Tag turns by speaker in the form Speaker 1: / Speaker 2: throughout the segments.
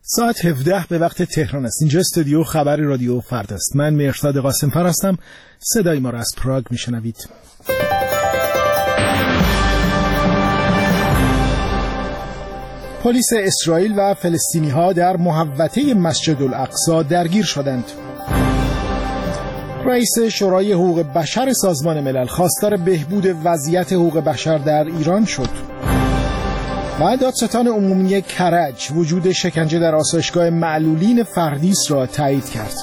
Speaker 1: ساعت 17 به وقت تهران است. اینجا استودیو خبر رادیو فردا است. من مهرداد قاسم‌فر هستم. صدای ما را از پراگ میشنوید. پلیس اسرائیل و فلسطینی‌ها در محوطه مسجد الاقصی درگیر شدند. رئیس شورای حقوق بشر سازمان ملل خواستار بهبود وضعیت حقوق بشر در ایران شد. و دادستان عمومی کرج وجود شکنجه در آسایشگاه معلولین فردیس را تایید کرد.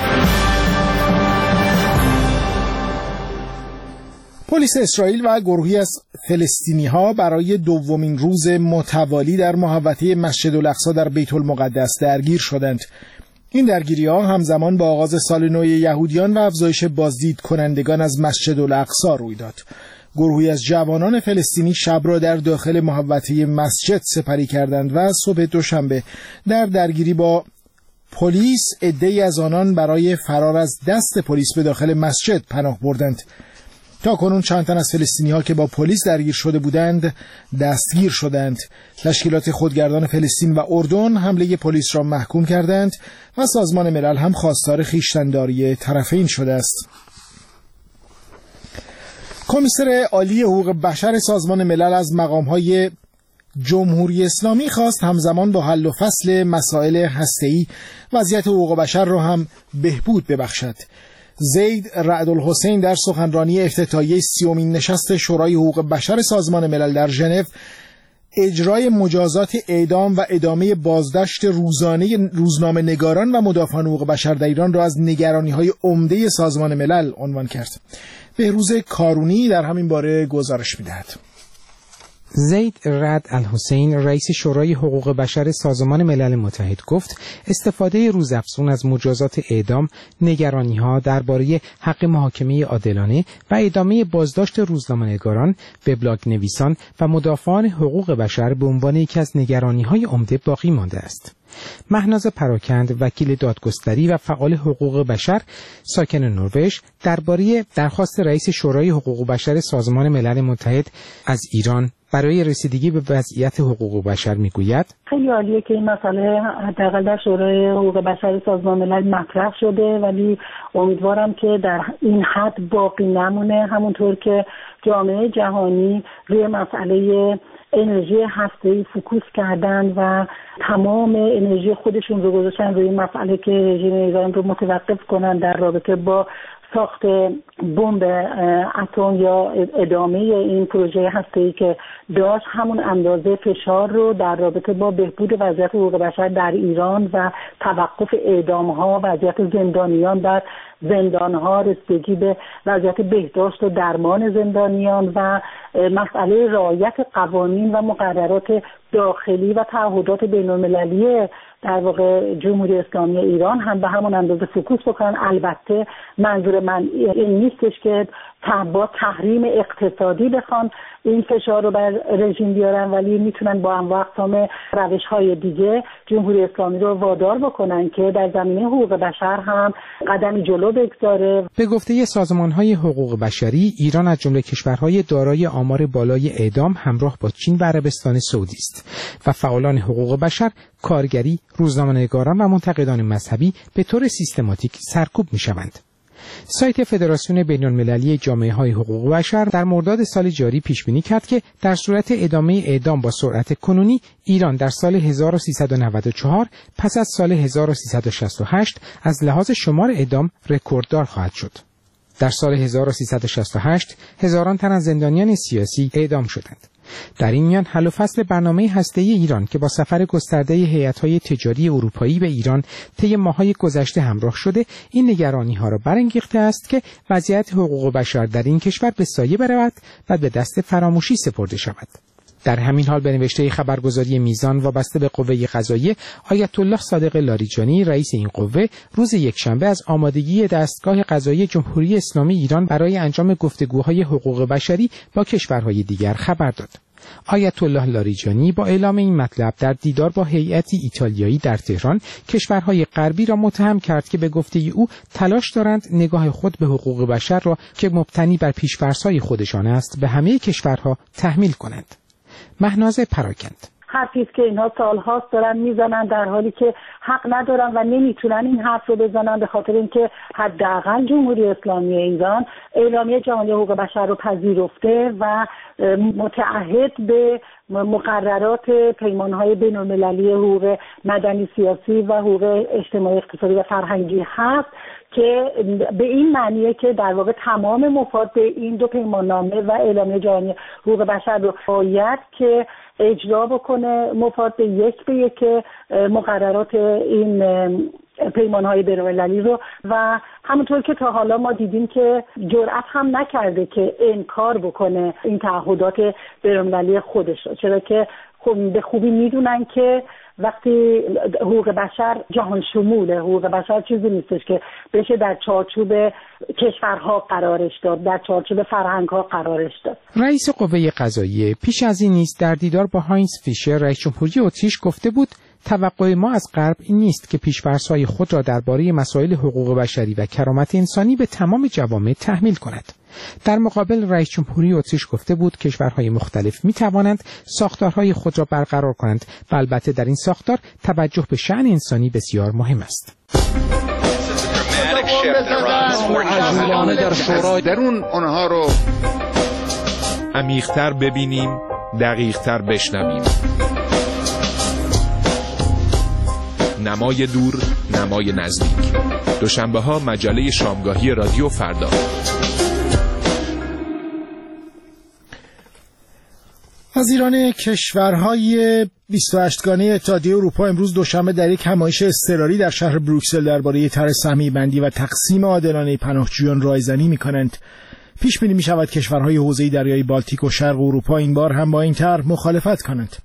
Speaker 1: پلیس اسرائیل و گروهی از فلسطینی‌ها برای دومین روز متوالی در محوطه مسجد الاقصی در بیت المقدس درگیر شدند. این درگیری‌ها همزمان با آغاز سال نو یهودیان و افزایش بازدید کنندگان از مسجد الاقصی روی داد. گروهی از جوانان فلسطینی شب را در داخل محوطه مسجد سپری کردند و صبح دوشنبه در درگیری با پلیس عده‌ای از آنان برای فرار از دست پلیس به داخل مسجد پناه بردند. تا کنون چند تن از فلسطینی‌ها که با پلیس درگیر شده بودند دستگیر شدند. تشکیلات خودگردان فلسطین و اردن حمله پلیس را محکوم کردند و سازمان ملل هم خواستار خویشتن‌داری طرفین شده است. کمیسر عالی حقوق بشر سازمان ملل از مقام‌های جمهوری اسلامی خواست همزمان با حل و فصل مسائل هسته‌ای وضعیت حقوق بشر را هم بهبود ببخشد. زید رعد الحسین در سخنرانی افتتاحیه 30مین نشست شورای حقوق بشر سازمان ملل در ژنو اجرای مجازات اعدام و ادامه بازداشت روزانه روزنامه‌نگاران و مدافعان حقوق بشر در ایران را از نگرانی‌های عمده سازمان ملل عنوان کرد. بهروز کارونی در همین باره گزارش می‌دهد.
Speaker 2: زید رعد الحسین رئیس شورای حقوق بشر سازمان ملل متحد گفت استفاده روزافزون از مجازات اعدام نگرانی‌ها درباره حق محاکمه عادلانه و ادامه بازداشت روزنامه‌نگاران، وبلاگ نویسان و مدافعان حقوق بشر به عنوان یکی از نگرانی‌های عمده باقی مانده است. مهناز پراکند وکیل دادگستری و فعال حقوق بشر ساکن نروژ درباره درخواست رئیس شورای حقوق بشر سازمان ملل متحد از ایران برای رسیدگی به وضعیت حقوق بشر میگوید
Speaker 3: خیلی عالیه که این مسئله حداقل در شورای حقوق بشر سازمان ملل مطرح شده، ولی امیدوارم که در این حد باقی نمونه، همونطور که جامعه جهانی روی مسئله انرژی هسته‌ای فوکوس کردن و تمام انرژی خودشون رو گذاشتن روی مسئله که رژیم ایران رو متوقف کنن در رابطه با ساخت بمب اتم یا ادامه این پروژه هسته‌ای که داشت، همون اندازه فشار رو در رابطه با بهبود وضعیت حقوق بشر در ایران و توقف اعدام‌ها، وضعیت زندانیان در زندان‌ها، رسیدگی به وضعیت بهداشت و درمان زندانیان و مسئله رعایت قوانین و مقررات داخلی و تعهدات بین‌المللی در واقع جمهوری اسلامی ایران هم به همون اندازه فوکوس بکنن. البته منظور من این نیستش که با تحریم اقتصادی بخوان این فشار رو بر رژیم بیارن، ولی میتونن با انواع اقسام روش‌های دیگه جمهوری اسلامی رو وادار بکنن که در زمینه حقوق بشر هم قدمی جلو بگذاره.
Speaker 2: به گفته سازمان‌های حقوق بشری، ایران از جمله کشورهای دارای آمار بالای اعدام همراه با چین و عربستان سعودی است و فعالان حقوق بشر، کارگری، روزنامه‌نگاران و منتقدان مذهبی به طور سیستماتیک سرکوب می‌شوند. سایت فدراسیون بین‌المللی جامعه‌های حقوق بشر در مرداد سال جاری پیش‌بینی کرد که در صورت ادامه اعدام با سرعت کنونی، ایران در سال 1394 پس از سال 1368 از لحاظ شمار اعدام رکورددار خواهد شد. در سال 1368 هزاران تن از زندانیان سیاسی اعدام شدند. در این میان حل و فصل برنامه هسته‌ای ایران که با سفر گسترده هیئت‌های تجاری اروپایی به ایران طی ماه‌های گذشته همراه شده، این نگرانی‌ها را برانگیخته است که وضعیت حقوق بشر در این کشور به سایه برود و به دست فراموشی سپرده شود. در همین حال به نوشته خبرگزاری میزان وابسته به قوه قضاییه، آیت الله صادق لاریجانی رئیس این قوه روز یکشنبه از آمادگی دستگاه قضایی جمهوری اسلامی ایران برای انجام گفتگوهای حقوق بشری با کشورهای دیگر خبر داد. آیت الله لاریجانی با اعلام این مطلب در دیدار با هیئتی ایتالیایی در تهران کشورهای غربی را متهم کرد که به گفته او تلاش دارند نگاه خود به حقوق بشر را که مبتنی بر پیش‌فرض‌های خودشان است به همه کشورها تحمیل کنند. مهناز پراکند:
Speaker 3: حرفی است که اینها سالهاست دارن میزنن، در حالی که حق ندارن و نمیتونن این حرف رو بزنن، به خاطر اینکه حداقل جمهوری اسلامی ایران اعلامیه جهانی حقوق بشر رو پذیرفته و متعهد به مقررات پیمانهای بین‌المللی حقوق مدنی سیاسی و حقوق اجتماعی اقتصادی و فرهنگی هست، که به این معنیه که در واقع تمام مفاد این دو پیماننامه و اعلامیه جهانی حقوق بشر رو باید که اجرا بکنه مفاد یک به یک مقررات این پیمانهای بین‌المللی رو، و همونطور که تا حالا ما دیدیم که جرأت هم نکرده که انکار بکنه این تعهدات بین‌المللی خودش رو، چرا که به خوبی میدونن که وقتی حقوق بشر جهان شموله، حقوق بشر چیزی نیستش که بشه در چارچوب کشورها قرارش داد، در چارچوب فرهنگ‌ها قرارش داد.
Speaker 2: رئیس قوه قضاییه پیش از این نیز در دیدار با هاینز فیشر رئیس جمهوری اتریش گفته بود توقع ما از غرب این نیست که پیش‌فرض‌های خود را درباره مسائل حقوق بشری و کرامت انسانی به تمام جوامع تحمیل کند. در مقابل رئیس جمهوری اتریش گفته بود کشورهای مختلف می‌توانند ساختارهای خود را برقرار کنند و البته در این ساختار توجه به شأن انسانی بسیار مهم است.
Speaker 4: درون آنها رو
Speaker 5: عمیق‌تر ببینیم، دقیق‌تر بشنویم. نمای دور، نمای نزدیک. دوشنبه‌ها مجله شامگاهی رادیو فردا.
Speaker 1: وزیران کشورهای 28گانه اتحادیه اروپا امروز دوشنبه در یک همایش اضطراری در شهر بروکسل درباره طرح سهمیه‌بندی و تقسیم عادلانه پناهجویان رایزنی می‌کنند. پیش بینی می‌شود کشورهای حوزه دریای بالتیک و شرق اروپا این بار هم با این طرح مخالفت کنند.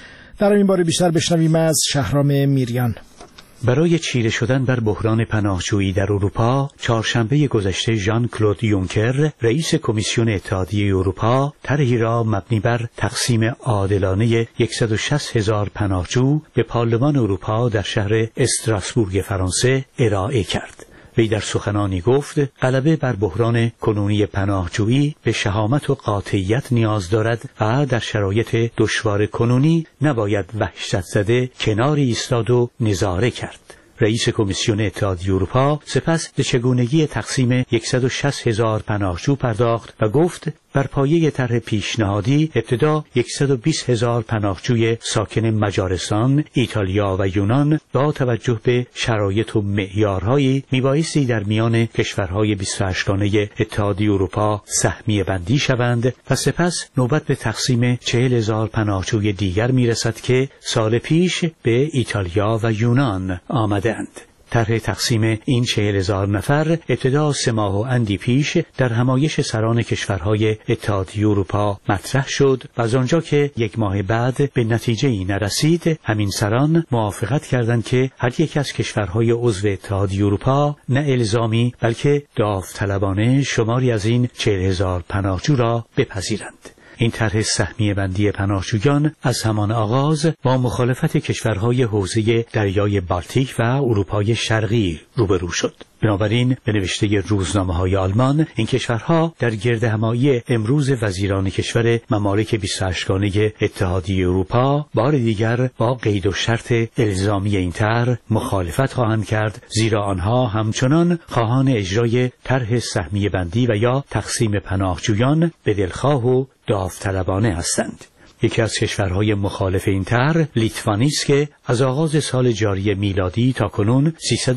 Speaker 1: در این باره بیشتر بشنویم از شهرام میریان.
Speaker 6: برای چیره شدن بر بحران پناهجویی در اروپا، چهارشنبه گذشته ژان کلود یونکر، رئیس کمیسیون اتحادیه اروپا، طرحی را مبنی بر تقسیم عادلانه 160,000 پناهجو به پارلمان اروپا در شهر استراسبورگ فرانسه ارائه کرد. وی در سخنانی گفت غلبه بر بحران کنونی پناهجویی به شهامت و قاطعیت نیاز دارد و در شرایط دشوار کنونی نباید وحشت زده کناری ایستاد و نظاره کرد. رئیس کمیسیون اتحادیه اروپا سپس به چگونگی تقسیم 160,000 پناهجو پرداخت و گفت بر پایه طرح پیشنهادی ابتدا 120,000 پناهجوی ساکن مجارستان، ایتالیا و یونان با توجه به شرایط و معیارهایی میبایستی در میان کشورهای 28گانه اتحادیه اروپا سهمیه بندی شوند و سپس نوبت به تقسیم 40,000 پناهجوی دیگر میرسد که سال پیش به ایتالیا و یونان آمدند. طرح تقسیم این 40,000 نفر ابتدا 3 ماه و اندی پیش در همایش سران کشورهای اتحادیه اروپا مطرح شد و از آنجا که 1 ماه بعد به نتیجه‌ای نرسید، همین سران موافقت کردند که هر یک از کشورهای عضو اتحادیه اروپا نه الزامی بلکه داوطلبانه شماری از این 40,000 پناهجو را بپذیرند. این طرح سهمیه بندی پناهجویان از همان آغاز با مخالفت کشورهای حوزه دریای بالتیک و اروپای شرقی روبرو شد. بنابراین به نوشته روزنامه‌های آلمان، این کشورها در گردهمایی امروز وزیران کشور ممالک 28گانه اتحادیه اروپا بار دیگر با قید و شرط الزامی این طرح مخالفت خواهند کرد، زیرا آنها همچنان خواهان اجرای طرح سهمیه بندی و یا تقسیم پناهجویان به دلخواه و داوطلبانه هستند. یکی از کشورهای مخالف این طرح لیتوانی است که از آغاز سال جاری میلادی تا کنون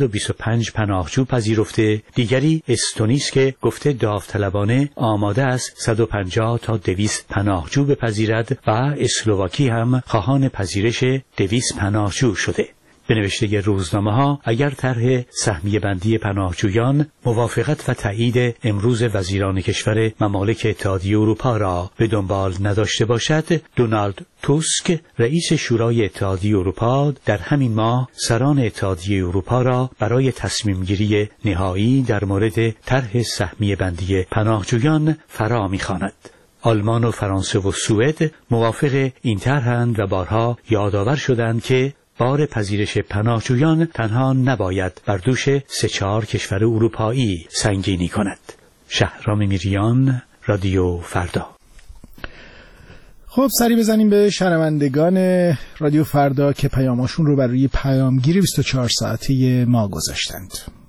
Speaker 6: 325 پناهجو پذیرفته. دیگری استونی است که گفته داوطلبانه آماده است 150 تا 200 پناهجو بپذیرد و اسلواکی هم خواهان پذیرش 200 پناهجو شده. به نوشته روزنامه‌ها اگر طرح سهمیه بندی پناهجویان موافقت و تایید امروز وزیران کشور ممالک اتحادیه اروپا را به دنبال نداشته باشد، دونالد توسک رئیس شورای اتحادیه اروپا در همین ماه سران اتحادیه اروپا را برای تصمیم گیری نهایی در مورد طرح سهمیه بندی پناهجویان فرا می‌خواند. آلمان و فرانسه و سوئد موافق این طرحند و بارها یادآور شدند که بار پذیرش پناهجویان تنها نباید بر دوش 3-4 کشور اروپایی سنگینی کند. شهرام میریان، رادیو فردا.
Speaker 1: خب سری بزنیم به شنوندگان رادیو فردا که پیاماشون رو بر روی پیامگیر 24 ساعته ما گذاشتند.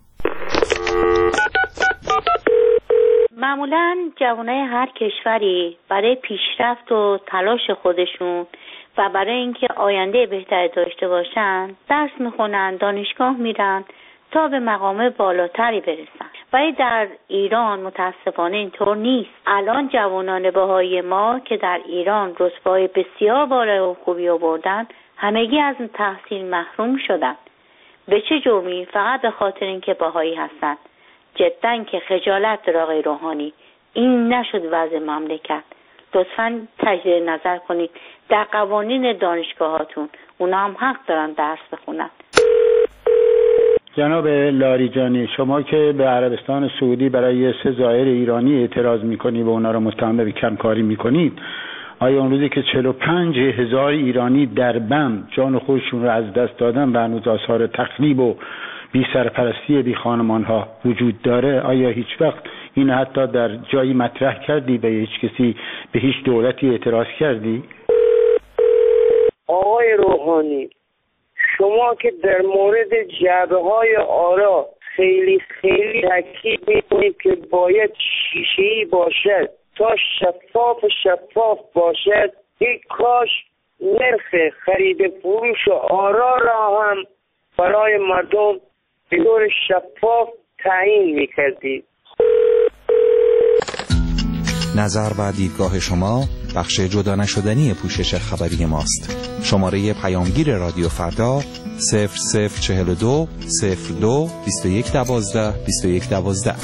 Speaker 7: معمولاً جوانای هر کشوری برای پیشرفت و تلاش خودشون و برای اینکه آینده بهتری داشته باشن درس میخونن، دانشگاه میرن تا به مقام بالاتری برسن. ولی در ایران متاسفانه اینطور نیست. الان جوانان بهایی ما که در ایران رتبه‌های بسیار بالا و خوبی آوردن همگی از تحصیل محروم شدن. به چه جرمی؟ فقط به خاطر اینکه بهایی هستن. جداً که خجالت داره آقای روحانی، این نشد وضع مملکت. لطفاً تجدید نظر کنید در قوانین دانشگاهاتون، اونا هم حق دارن درس بخونن.
Speaker 8: جناب لاریجانی، شما که به عربستان سعودی برای 3 زائر ایرانی اعتراض میکنید و اونا رو متهم به کمکاری میکنید، آیا اون روزی که 45,000 ایرانی در بم جان خودشون رو از دست دادن و هنوز آثار تخریب و بی سرپرستی بی خانمان ها وجود داره، آیا هیچ وقت این حتی در جایی مطرح کردی به هیچ کسی، به هیچ دولتی اعتراض کردی؟
Speaker 9: آقای روحانی، شما که در مورد جعبه‌های آرا خیلی تاکید می‌کنید که باید شیشه‌ای باشد تا شفاف باشد، یک کاش نرخ خرید فروش آرا را هم برای مردم به طور شفاف تعیین می‌کردید.
Speaker 10: نظر و دیدگاه شما بخش جدا نشدنی پوشش خبری ماست. شماره پیامگیر رادیو فردا 0042 02 2112 2112.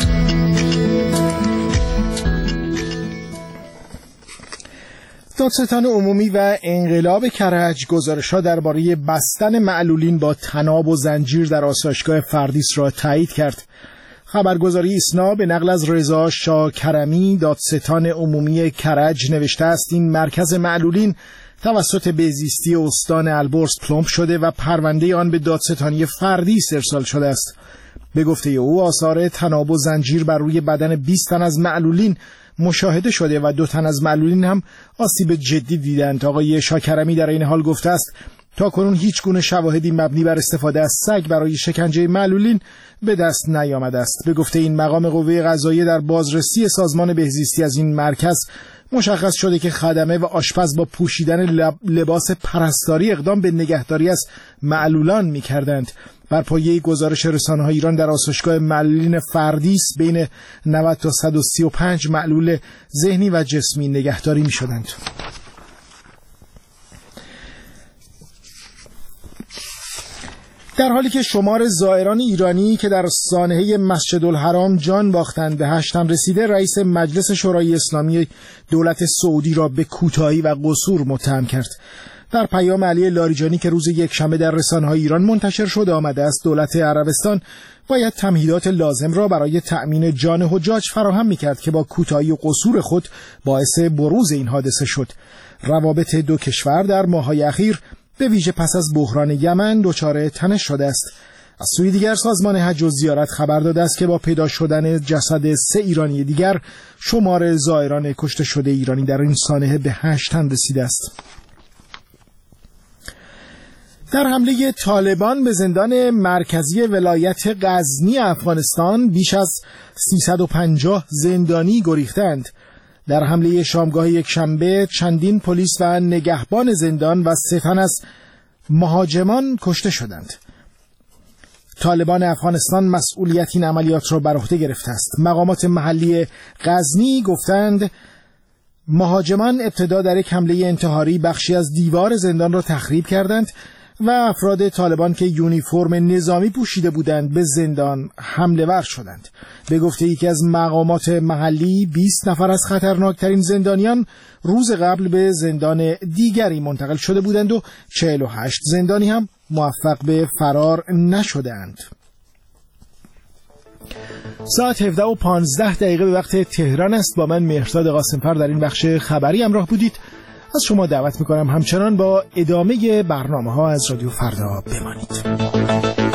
Speaker 1: دادستان عمومی و انقلاب کرج گزارش‌ها درباره بستن معلولین با طناب و زنجیر در آسایشگاه فردیس را تایید کرد. خبرگزاری ایسنا به نقل از رضا شاکرمی دادستان عمومی کرج نوشته است این مرکز معلولین توسط بهزیستی استان البرز پلمپ شده و پرونده آن به دادستانی فردیس ارسال شده است. به گفته او آثار طناب و زنجیر بر روی بدن 20 تن از معلولین مشاهده شده و 2 تن از معلولین هم آسیب جدی دیدند. آقای شاکرمی در این حال گفته است تا کنون هیچ گونه شواهدی مبنی بر استفاده از سگ برای شکنجه معلولین به دست نیامده است. به گفته این مقام قوه قضاییه در بازرسی سازمان بهزیستی از این مرکز مشخص شده که خدمه و آشپز با پوشیدن لباس پرستاری اقدام به نگهداری از معلولان می‌کردند. بر پایه گزارش رسانه‌های ایران در آسایشگاه معلولین فردیس بین 90 تا 135 معلول ذهنی و جسمی نگهداری می‌شدند. در حالی که شمار زائران ایرانی که در سانحه مسجدالحرام جان باختند به 8 رسیده، رئیس مجلس شورای اسلامی دولت سعودی را به کوتاهی و قصور متهم کرد. در پیام علی لاریجانی که روز یکشنبه در رسانه‌های ایران منتشر شده آمده است دولت عربستان باید تمهیدات لازم را برای تأمین جان حجاج فراهم می‌کرد که با کوتاهی و قصور خود باعث بروز این حادثه شد. روابط 2 کشور در ماه‌های اخیر به ویژه پس از بحران یمن دچار تنش شده است. از سوی دیگر سازمان حج و زیارت خبر داده است که با پیدا شدن جسد 3 ایرانی دیگر شمار زائران کشته شده ایرانی در این سانحه به 8 رسیده است. در حمله طالبان به زندان مرکزی ولایت غزنی افغانستان بیش از 350 زندانی گریختند. در حمله شامگاه یکشنبه چندین پلیس و نگهبان زندان و 3 تن از مهاجمان کشته شدند. طالبان افغانستان مسئولیت این عملیات را بر عهده گرفته است. مقامات محلی غزنی گفتند مهاجمان ابتدا در یک حمله انتحاری بخشی از دیوار زندان را تخریب کردند و افراد طالبان که یونیفرم نظامی پوشیده بودند به زندان حمله ور شدند. به گفته یکی از مقامات محلی 20 نفر از خطرناکترین زندانیان روز قبل به زندان دیگری منتقل شده بودند و 48 زندانی هم موفق به فرار نشدند. ساعت 17:15 به وقت تهران است. با من مهرداد قاسم‌فر در این بخش خبری همراه بودید. از شما دعوت میکنم همچنان با ادامه برنامه‌ها از رادیو فردا بمانید.